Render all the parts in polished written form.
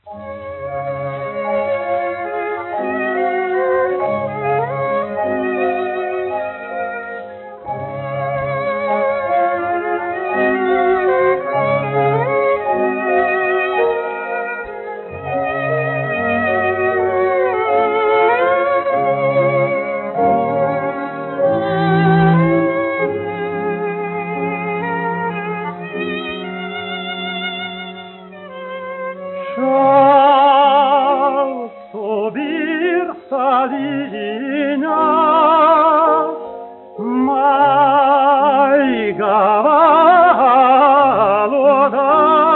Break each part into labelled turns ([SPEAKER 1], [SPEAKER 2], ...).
[SPEAKER 1] Linea mai cavallo da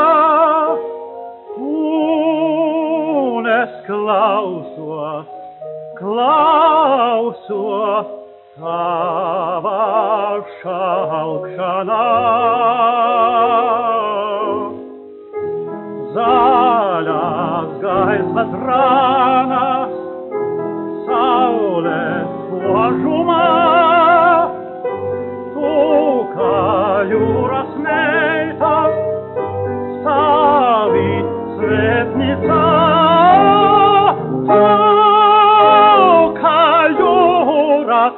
[SPEAKER 1] unes clausua cavalcana zalas gaismas ranas saulės puošuma, tu ką jūros meitas, savi svetnica. Tu ką jūros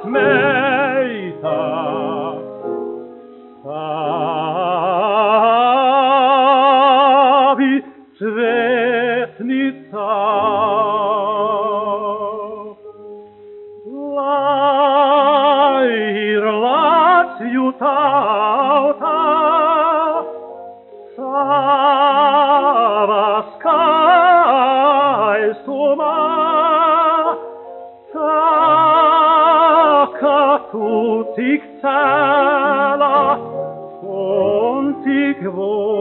[SPEAKER 1] meitas, savi svetnica. Tauta sava skaistuma, tā kā tu tik cēla un tik